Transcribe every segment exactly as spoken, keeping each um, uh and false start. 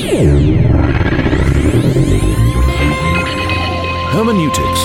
Hermeneutics.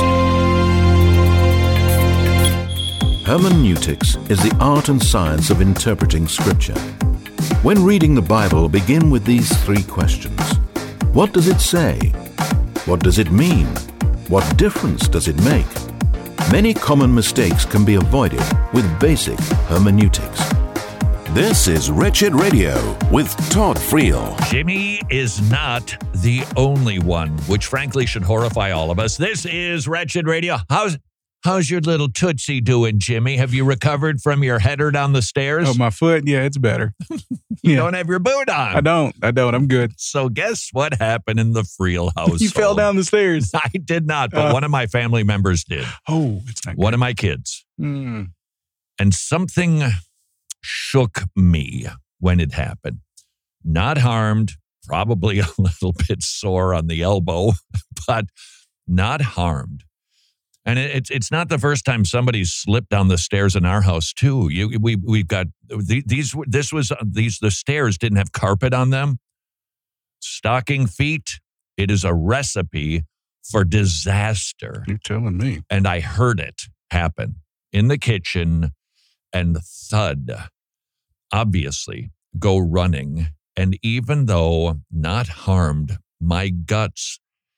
Hermeneutics is the art and science of interpreting Scripture. When reading the Bible, begin with these three questions. What does it say? What does it mean? What difference does it make? Many common mistakes can be avoided with basic hermeneutics. This is Wretched Radio with Todd Friel. Jimmy is not the only one, which frankly should horrify all of us. This is Wretched Radio. How's how's your little Tootsie doing, Jimmy? Have you recovered from your header down the stairs? Oh, my foot? Yeah, it's better. You yeah. don't have your boot on. I don't. I don't. I'm good. So guess what happened in the Friel house? You fell down the stairs. I did not, but uh, one of my family members did. Oh, it's not good. One of my kids. Mm. And something shook me when it happened. Not harmed, probably a little bit sore on the elbow, but not harmed. And it, it's it's not the first time somebody's slipped down the stairs in our house too. You, we we've got these. This was these. The stairs didn't have carpet on them. Stocking feet. It is a recipe for disaster. You're telling me. And I heard it happen in the kitchen, and thud. Obviously, go running. And even though not harmed, my guts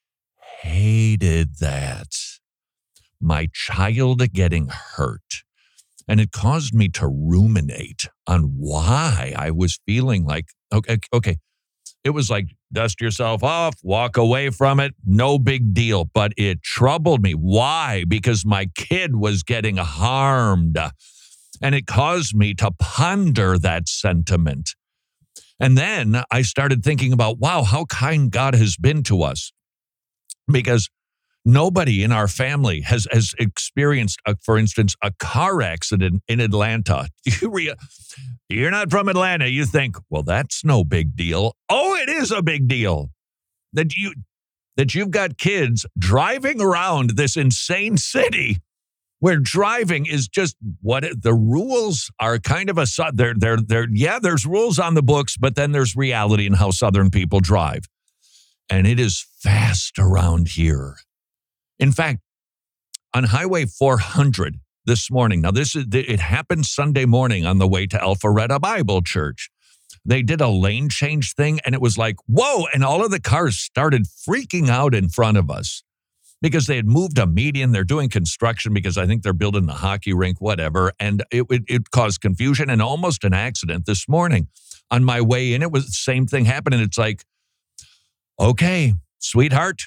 hated that. My child getting hurt. And it caused me to ruminate on why I was feeling like, okay, okay. It was like, dust yourself off, walk away from it, no big deal. But it troubled me. Why? Because my kid was getting harmed. And it caused me to ponder that sentiment. And then I started thinking about, wow, how kind God has been to us. Because nobody in our family has, has experienced, a, for instance, a car accident in Atlanta. You rea- You're not from Atlanta. You think, well, that's no big deal. Oh, it is a big deal. That, you, that you've got kids driving around this insane city where driving is just what it, the rules are kind of a, they're, they're, they're, yeah, there's rules on the books, but then there's reality in how Southern people drive. And it is fast around here. In fact, on Highway four hundred this morning, now this is, it happened Sunday morning on the way to Alpharetta Bible Church. They did a lane change thing and it was like, whoa, and all of the cars started freaking out in front of us. Because they had moved a median, they're doing construction because I think they're building the hockey rink, whatever. And it, it, it caused confusion and almost an accident this morning. On my way in, it was the same thing happening. It's like, okay, sweetheart.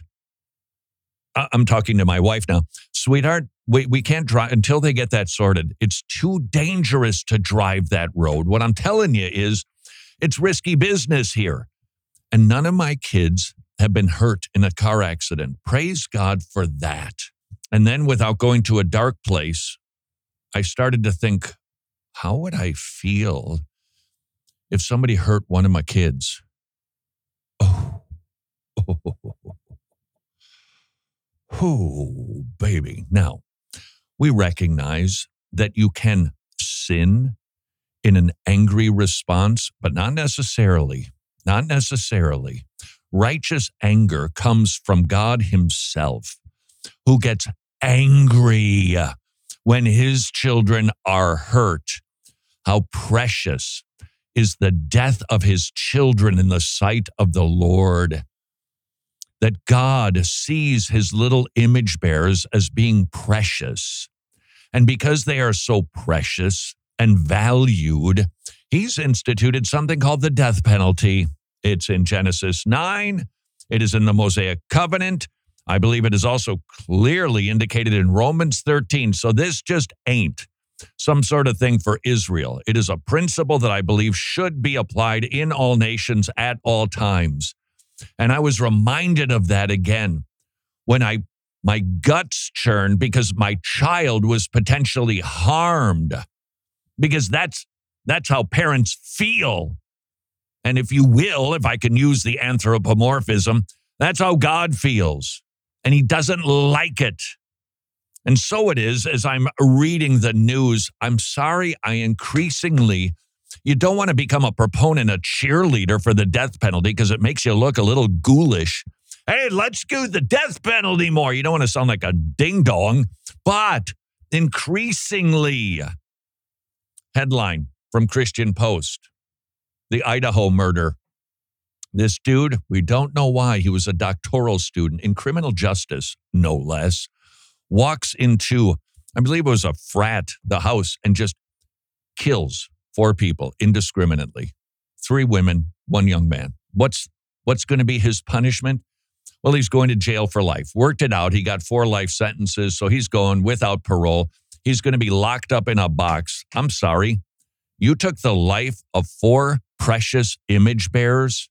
I'm talking to my wife now. Sweetheart, we, we can't drive until they get that sorted. It's too dangerous to drive that road. What I'm telling you is it's risky business here. And none of my kids have been hurt in a car accident. Praise God for that. And then without going to a dark place, I started to think, how would I feel if somebody hurt one of my kids? Oh, oh, oh, oh, oh, baby. Now, we recognize that you can sin in an angry response, but not necessarily, not necessarily. Righteous anger comes from God himself, who gets angry when his children are hurt. How precious is the death of his children in the sight of the Lord. That God sees his little image bearers as being precious. And because they are so precious and valued, he's instituted something called the death penalty. It's in Genesis nine. It is in the Mosaic Covenant. I believe it is also clearly indicated in Romans thirteen. So this just ain't some sort of thing for Israel. It is a principle that I believe should be applied in all nations at all times. And I was reminded of that again when I my guts churned because my child was potentially harmed. Because that's that's how parents feel. And if you will, if I can use the anthropomorphism, that's how God feels. And he doesn't like it. And so it is, as I'm reading the news, I'm sorry, I increasingly You don't want to become a proponent, a cheerleader for the death penalty because it makes you look a little ghoulish. Hey, let's do the death penalty more. You don't want to sound like a ding-dong, but increasingly, headline from Christian Post, the Idaho murder. This dude, we don't know why, he was a doctoral student in criminal justice, no less, walks into, I believe it was a frat, the house, and just kills four people indiscriminately. Three women, one young man. What's what's going to be his punishment? Well, he's going to jail for life. Worked it out. He got four life sentences, so he's going without parole. He's going to be locked up in a box. I'm sorry. You took the life of four precious image bearers.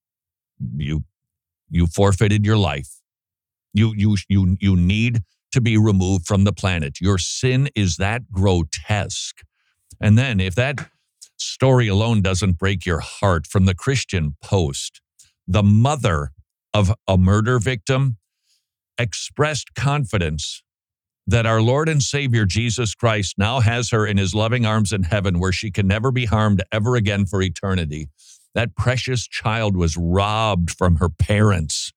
You you forfeited your life. You you you you need to be removed from the planet. Your sin is that grotesque. And then if that story alone doesn't break your heart, from the Christian Post, the mother of a murder victim expressed confidence that our Lord and Savior Jesus Christ now has her in his loving arms in heaven where she can never be harmed ever again for eternity. That precious child was robbed from her parents.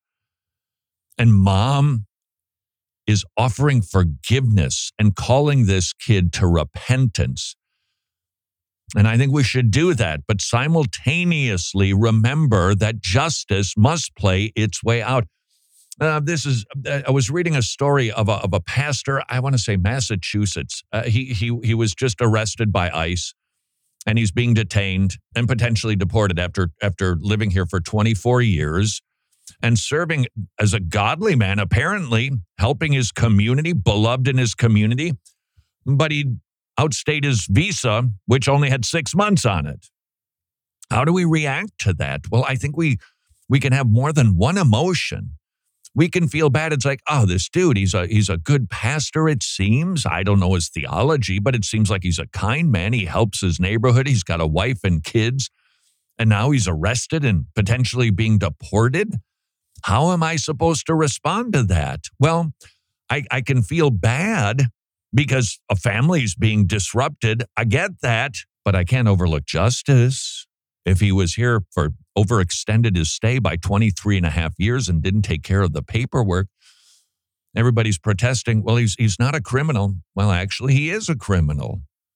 And mom is offering forgiveness and calling this kid to repentance. And I think we should do that, but simultaneously remember that justice must play its way out. Uh, this is, I was reading a story of a, of a pastor, I want to say Massachusetts. Uh, he, he, he was just arrested by ICE, and he's being detained and potentially deported after, after living here for twenty-four years and serving as a godly man, apparently helping his community, beloved in his community, but he outstayed his visa, which only had six months on it. How do we react to that? Well, I think we we can have more than one emotion. We can feel bad. It's like, oh, this dude, he's a he's a good pastor, it seems. I don't know his theology, but it seems like he's a kind man. He helps his neighborhood. He's got a wife and kids. And now he's arrested and potentially being deported. How am I supposed to respond to that? Well, I, I can feel bad because a family's being disrupted. I get that, but I can't overlook justice. If he was here for overextended his stay by twenty-three and a half years and didn't take care of the paperwork, everybody's protesting, well, he's he's not a criminal. Well, actually, he is a criminal.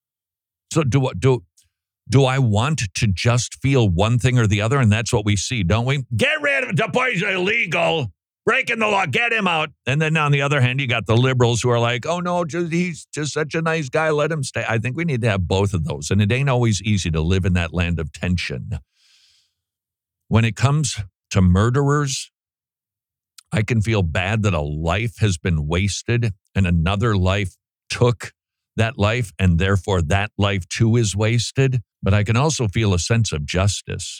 So do, do, do I want to just feel one thing or the other? And that's what we see, don't we? Get rid of it. The boy's illegal. Breaking the law, get him out. And then on the other hand, you got the liberals who are like, oh no, just, he's just such a nice guy, let him stay. I think we need to have both of those. And it ain't always easy to live in that land of tension. When it comes to murderers, I can feel bad that a life has been wasted and another life took that life, and therefore that life too is wasted. But I can also feel a sense of justice.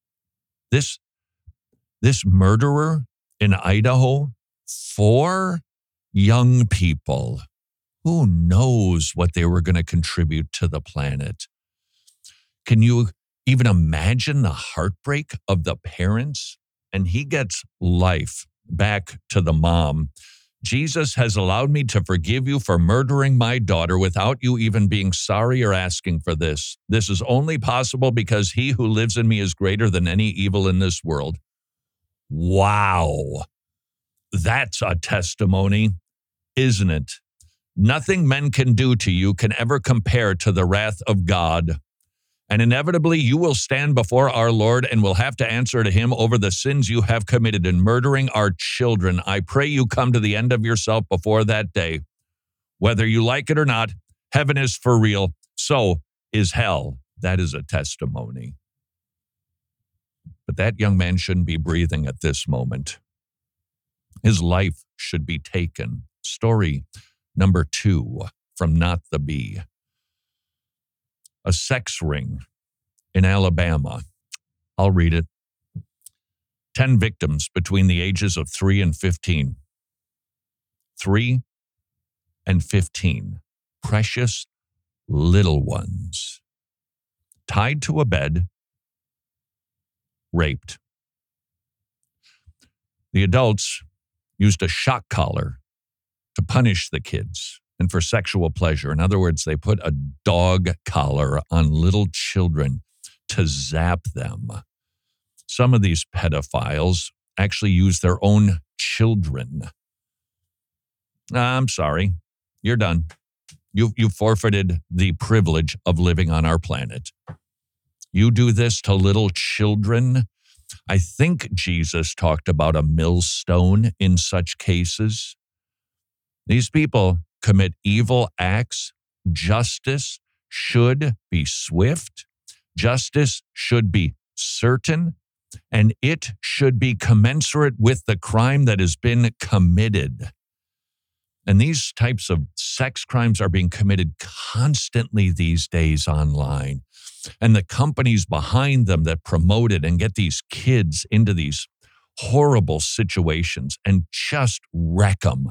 This, this murderer in Idaho, four young people, who knows what they were going to contribute to the planet. Can you even imagine the heartbreak of the parents? And he gets life back to the mom. Jesus has allowed me to forgive you for murdering my daughter without you even being sorry or asking for this. This is only possible because he who lives in me is greater than any evil in this world. Wow. That's a testimony, isn't it? Nothing men can do to you can ever compare to the wrath of God. And inevitably, you will stand before our Lord and will have to answer to him over the sins you have committed in murdering our children. I pray you come to the end of yourself before that day. Whether you like it or not, heaven is for real. So is hell. That is a testimony. But that young man shouldn't be breathing at this moment. His life should be taken. Story number two from Not the Bee. A sex ring in Alabama. I'll read it. Ten victims between the ages of three and fifteen. Three and fifteen. Precious little ones. Tied to a bed. Raped. The adults used a shock collar to punish the kids. and for sexual pleasure. In other words, they put a dog collar on little children to zap them. Some of these pedophiles actually use their own children. I'm sorry, you're done. You you forfeited the privilege of living on our planet. You do this to little children. I think Jesus talked about a millstone in such cases. These people commit evil acts. Justice should be swift. Justice should be certain. And it should be commensurate with the crime that has been committed. And these types of sex crimes are being committed constantly these days online. And the companies behind them that promote it and get these kids into these horrible situations and just wreck them.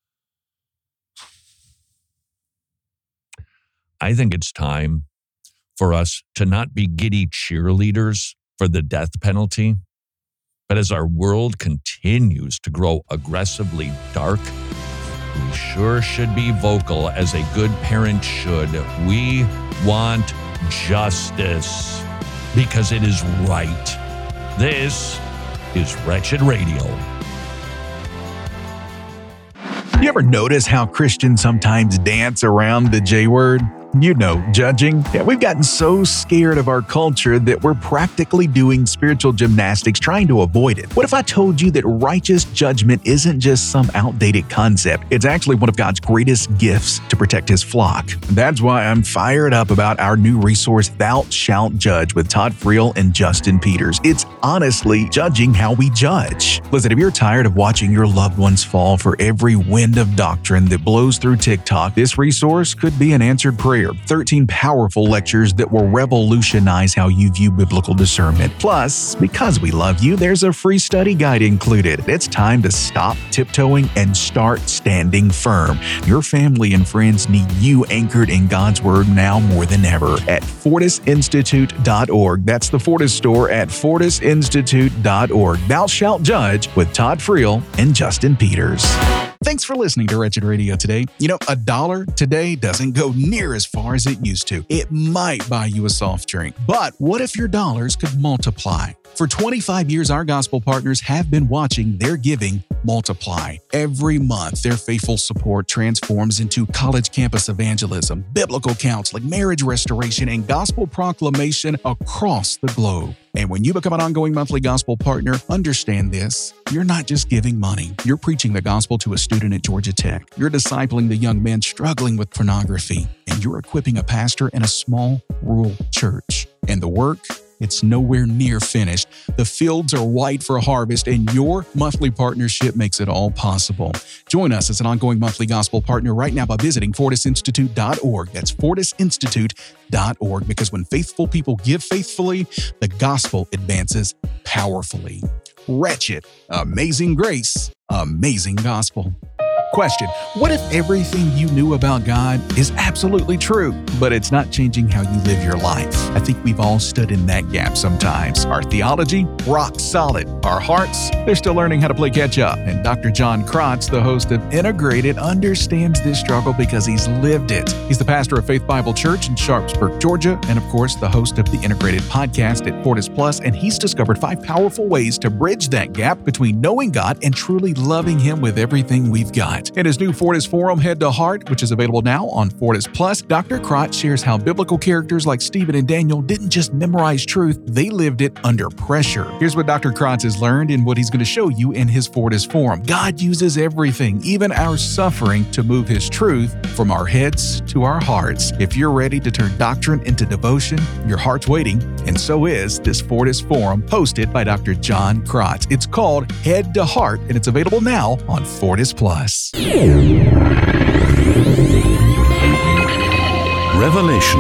I think it's time for us to not be giddy cheerleaders for the death penalty, but as our world continues to grow aggressively dark, we sure should be vocal as a good parent should. We want justice because it is right. This is Wretched Radio. You ever notice how Christians sometimes dance around the J word? You know, judging. Yeah, we've gotten so scared of our culture that we're practically doing spiritual gymnastics trying to avoid it. What if I told you that righteous judgment isn't just some outdated concept? It's actually one of God's greatest gifts to protect His flock. That's why I'm fired up about our new resource, Thou Shalt Judge, with Todd Friel and Justin Peters. It's honestly judging how we judge. Listen, if you're tired of watching your loved ones fall for every wind of doctrine that blows through TikTok, this resource could be an answered prayer. thirteen powerful lectures that will revolutionize how you view biblical discernment. Plus, because we love you, there's a free study guide included. It's time to stop tiptoeing and start standing firm. Your family and friends need you anchored in God's Word now more than ever at fortis institute dot org. That's the Fortis store at fortis institute dot org. Thou Shalt Judge with Todd Friel and Justin Peters. Thanks for listening to Wretched Radio today. You know, a dollar today doesn't go near as far as it used to. It might buy you a soft drink, but what if your dollars could multiply? For twenty-five years, our gospel partners have been watching their giving multiply. Every month, their faithful support transforms into college campus evangelism, biblical counseling, marriage restoration, and gospel proclamation across the globe. And when you become an ongoing monthly gospel partner, understand this. You're not just giving money. You're preaching the gospel to a student at Georgia Tech. You're discipling the young men struggling with pornography. And you're equipping a pastor in a small rural church. And the work? It's nowhere near finished. The fields are white for harvest, and your monthly partnership makes it all possible. Join us as an ongoing monthly gospel partner right now by visiting fortis institute dot org. That's fortis institute dot org, because when faithful people give faithfully, the gospel advances powerfully. Wretched, amazing grace, amazing gospel. Question: what if everything you knew about God is absolutely true, but it's not changing how you live your life? I think we've all stood in that gap sometimes. Our theology, rock solid. Our hearts, they're still learning how to play catch up. And Doctor John Krotz, the host of Integrated, understands this struggle because he's lived it. He's the pastor of Faith Bible Church in Sharpsburg, Georgia, and of course, the host of the Integrated podcast at Fortis Plus, and he's discovered five powerful ways to bridge that gap between knowing God and truly loving Him with everything we've got. In his new Fortis Forum, Head to Heart, which is available now on Fortis Plus, Doctor Krotz shares how biblical characters like Stephen and Daniel didn't just memorize truth, they lived it under pressure. Here's what Doctor Krotz has learned and what he's going to show you in his Fortis Forum. God uses everything, even our suffering, to move His truth from our heads to our hearts. If you're ready to turn doctrine into devotion, your heart's waiting, and so is this Fortis Forum hosted by Doctor John Krotz. It's called Head to Heart, and it's available now on Fortis Plus. Revelation.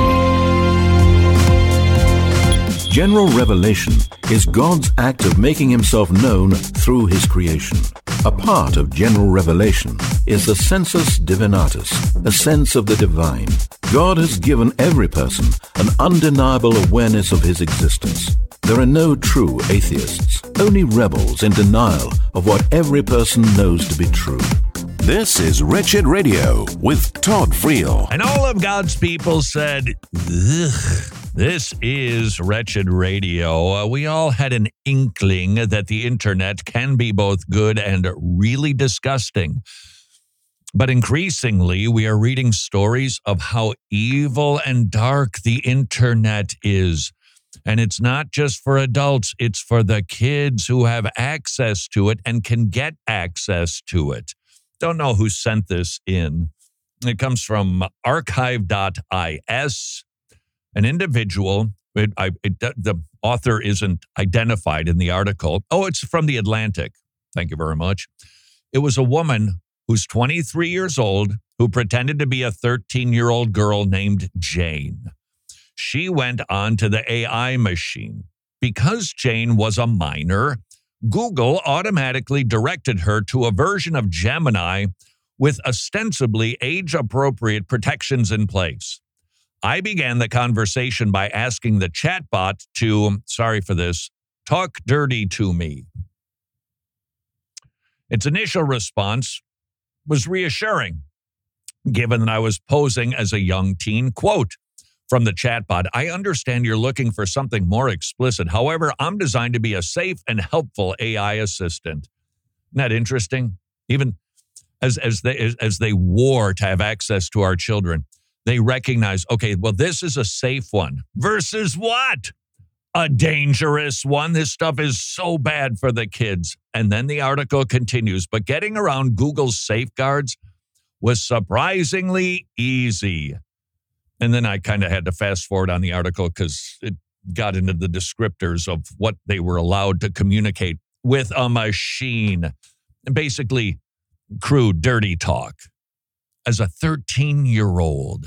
General revelation is God's act of making Himself known through His creation. A part of general revelation is the sensus divinatus, a sense of the divine. God has given every person an undeniable awareness of His existence. There are no true atheists, only rebels in denial of what every person knows to be true. This is Wretched Radio with Todd Friel. And all of God's people said, ugh. This is Wretched Radio. Uh, we all had an inkling that the internet can be both good and really disgusting. But increasingly, we are reading stories of how evil and dark the internet is. And it's not just for adults, it's for the kids who have access to it and can get access to it. Don't know who sent this in. It comes from archive dot is. An individual, it, I, it, the author isn't identified in the article. Oh, it's from The Atlantic. Thank you very much. It was a woman who's twenty-three years old who pretended to be a thirteen-year-old girl named Jane. She went on to the A I machine. Because Jane was a minor, Google automatically directed her to a version of Gemini with ostensibly age-appropriate protections in place. I began the conversation by asking the chatbot to, sorry for this, talk dirty to me. Its initial response was reassuring, given that I was posing as a young teen. Quote from the chatbot, I understand you're looking for something more explicit. However, I'm designed to be a safe and helpful A I assistant. Isn't that interesting? Even as, as, they, as, as they war to have access to our children, they recognize, okay, well, this is a safe one versus what? A dangerous one. This stuff is so bad for the kids. And then the article continues, but getting around Google's safeguards was surprisingly easy. And then I kind of had to fast forward on the article because it got into the descriptors of what they were allowed to communicate with a machine. Basically, crude, dirty talk. As a thirteen-year-old,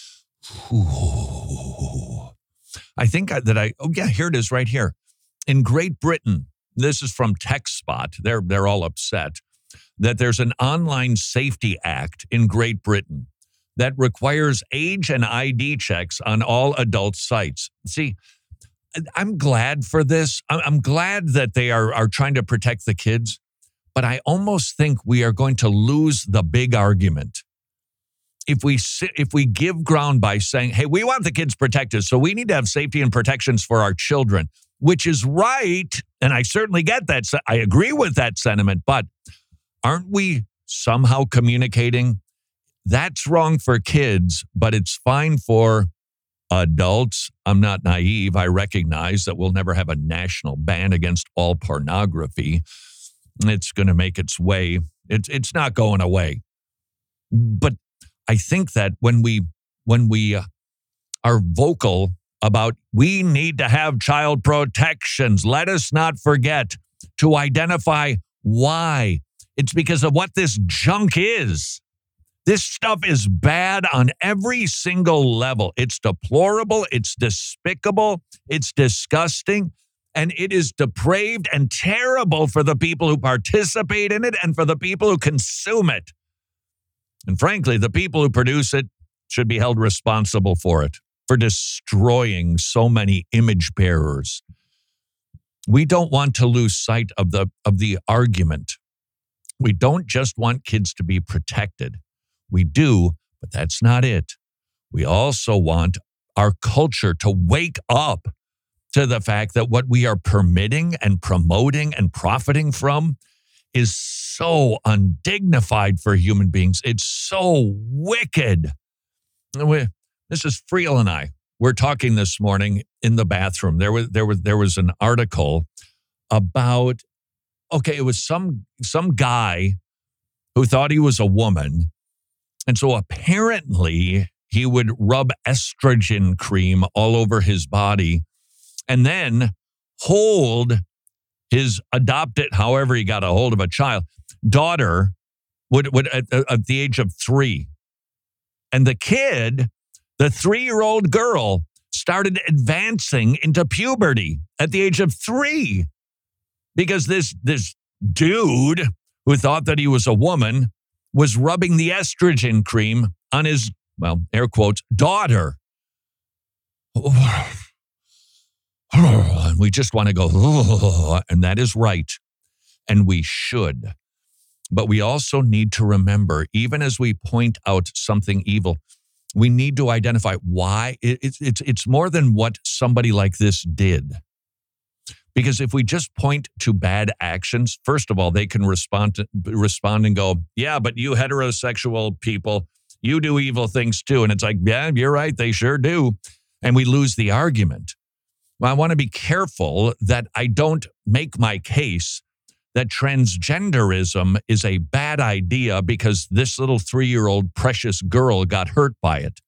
ooh, I think that I, oh yeah, here it is right here. In Great Britain, this is from TechSpot, they're, they're all upset, that there's an online safety act in Great Britain that requires age and I D checks on all adult sites. See, I'm glad for this. I'm glad that they are, are trying to protect the kids, but I almost think we are going to lose the big argument. If we if we give ground by saying, hey, we want the kids protected, so we need to have safety and protections for our children, which is right, and I certainly get that. I agree with that sentiment, but aren't we somehow communicating that's wrong for kids, but it's fine for adults? I'm not naive. I recognize that we'll never have a national ban against all pornography. It's going to make its way. It's it's not going away. But I think that when we when we uh, are vocal about we need to have child protections, let us not forget to identify why. It's because of what this junk is. This stuff is bad on every single level. It's deplorable, it's despicable, it's disgusting, and it is depraved and terrible for the people who participate in it and for the people who consume it. And frankly, the people who produce it should be held responsible for it, for destroying so many image bearers. We don't want to lose sight of the, of the argument. We don't just want kids to be protected. We do, but that's not it. We also want our culture to wake up to the fact that what we are permitting and promoting and profiting from is so undignified for human beings. It's so wicked. We, this is Friel and I. We're talking this morning in the bathroom. There was there was there was an article about, okay, it was some some guy who thought he was a woman. And so apparently he would rub estrogen cream all over his body and then hold his adopted, however he got a hold of a child, daughter would, would at, at the age of three. And the kid, the three-year-old girl, started advancing into puberty at the age of three because this, this dude who thought that he was a woman was rubbing the estrogen cream on his, well, air quotes, daughter. And we just want to go, oh, and that is right. And we should. But we also need to remember, even as we point out something evil, we need to identify why. It, it, it's, it's more than what somebody like this did. Because if we just point to bad actions, first of all, they can respond to, respond and go, yeah, but you heterosexual people, you do evil things too. And it's like, yeah, you're right, they sure do. And we lose the argument. Well, I want to be careful that I don't make my case that transgenderism is a bad idea because this little three-year-old precious girl got hurt by it.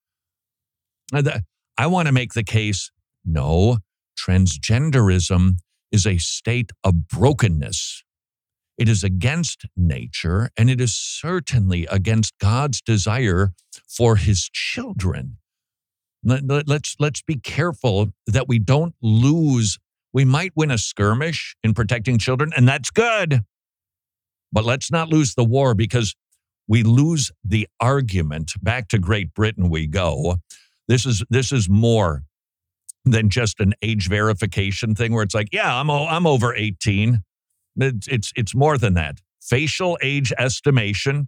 I want to make the case, no, transgenderism is a state of brokenness. It is against nature, and it is certainly against God's desire for his children. Let's, let's be careful that we don't lose. We might win a skirmish in protecting children, and that's good. But let's not lose the war, because we lose the argument. Back to Great Britain we go. This is this is more than just an age verification thing where it's like, yeah, I'm o- I'm over eighteen. It's, it's it's more than that. Facial age estimation,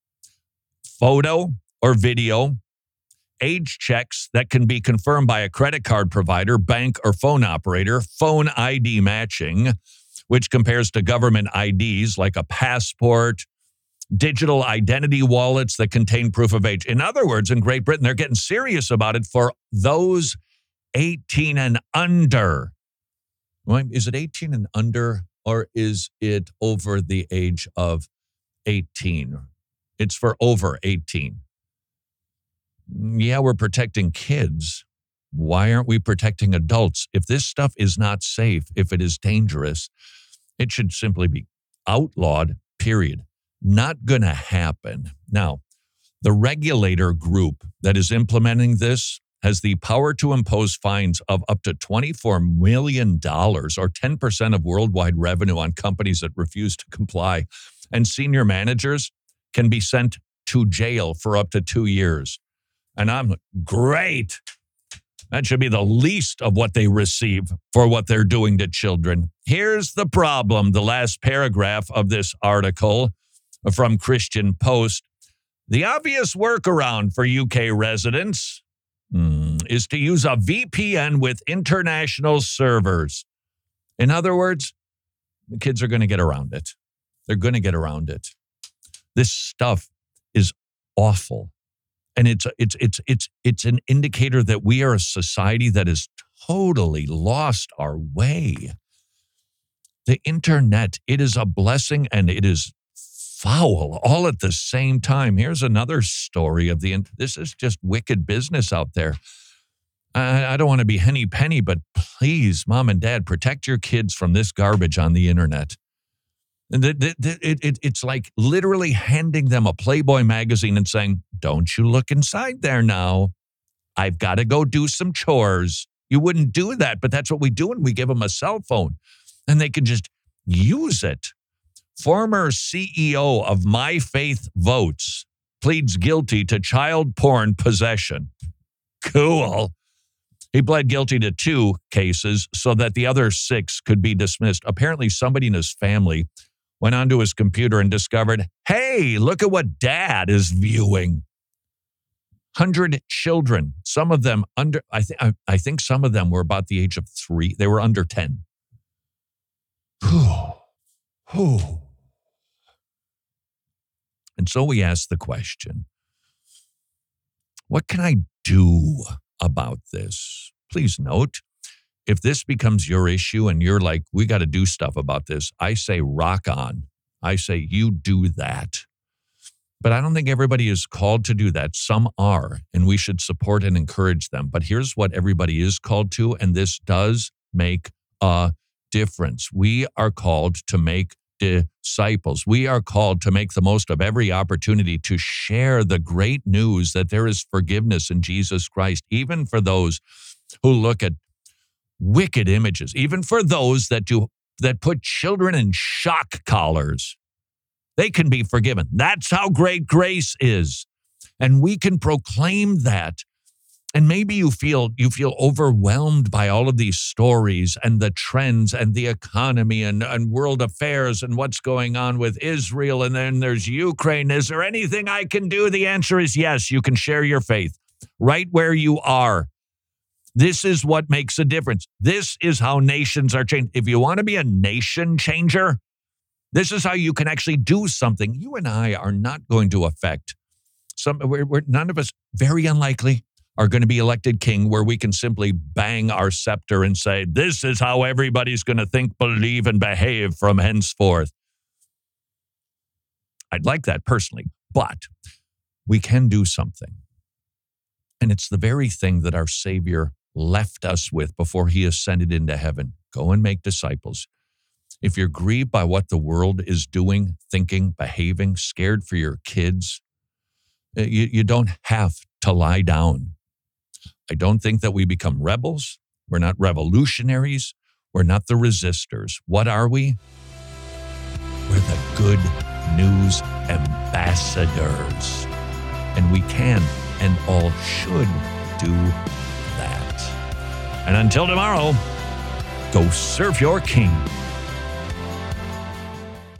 photo or video, age checks that can be confirmed by a credit card provider, bank, or phone operator, phone I D matching, which compares to government I Ds like a passport, digital identity wallets that contain proof of age. In other words, in Great Britain, they're getting serious about it for those eighteen and under. Well, is it eighteen and under, or is it over the age of eighteen? It's for over eighteen. Yeah, we're protecting kids. Why aren't we protecting adults? If this stuff is not safe, if it is dangerous, it should simply be outlawed, period. Not going to happen. Now, the regulator group that is implementing this has the power to impose fines of up to twenty-four million dollars or ten percent of worldwide revenue on companies that refuse to comply. And senior managers can be sent to jail for up to two years. And I'm great. That should be the least of what they receive for what they're doing to children. Here's the problem. The last paragraph of this article from Christian Post. The obvious workaround for U K residents mm, is to use a V P N with international servers. In other words, the kids are going to get around it. They're going to get around it. This stuff is awful. And it's it's it's it's it's an indicator that we are a society that has totally lost our way. The internet, it is a blessing and it is foul all at the same time. Here's another story of the, this is just wicked business out there. I, I don't want to be henny penny, but please, mom and dad, protect your kids from this garbage on the internet. And it, it, it, it, it's like literally handing them a Playboy magazine and saying, don't you look inside there now. I've got to go do some chores. You wouldn't do that, but that's what we do when we give them a cell phone. And they can just use it. Former C E O of My Faith Votes pleads guilty to child porn possession. Cool. He pled guilty to two cases so that the other six could be dismissed. Apparently, somebody in his family went onto his computer and discovered, hey, look at what dad is viewing. one hundred children, some of them under, I, th- I, I think some of them were about the age of three. They were under ten. Whew. Whew. And so we ask the question, what can I do about this? Please note, if this becomes your issue and you're like, we got to do stuff about this, I say rock on. I say you do that. But I don't think everybody is called to do that. Some are, and we should support and encourage them. But here's what everybody is called to, and this does make a difference. We are called to make disciples. We are called to make the most of every opportunity to share the great news that there is forgiveness in Jesus Christ, even for those who look at wicked images, even for those that do that put children in shock collars. They can be forgiven. That's how great grace is. And we can proclaim that And maybe you feel you feel overwhelmed by all of these stories and the trends and the economy and, and world affairs and what's going on with Israel. And then there's Ukraine. Is there anything I can do? The answer is yes. You can share your faith right where you are. This is what makes a difference. This is how nations are changed. If you want to be a nation changer, this is how you can actually do something. You and I are not going to affect some. We're, we're none of us, very unlikely, are going to be elected king where we can simply bang our scepter and say, this is how everybody's going to think, believe, and behave from henceforth. I'd like that personally, but we can do something. And it's the very thing that our Savior left us with before he ascended into heaven. Go and make disciples. If you're grieved by what the world is doing, thinking, behaving, scared for your kids, you, you don't have to lie down. I don't think that we become rebels. We're not revolutionaries. We're not the resistors. What are we? We're the good news ambassadors. And we can and all should do that. And until tomorrow, go serve your king.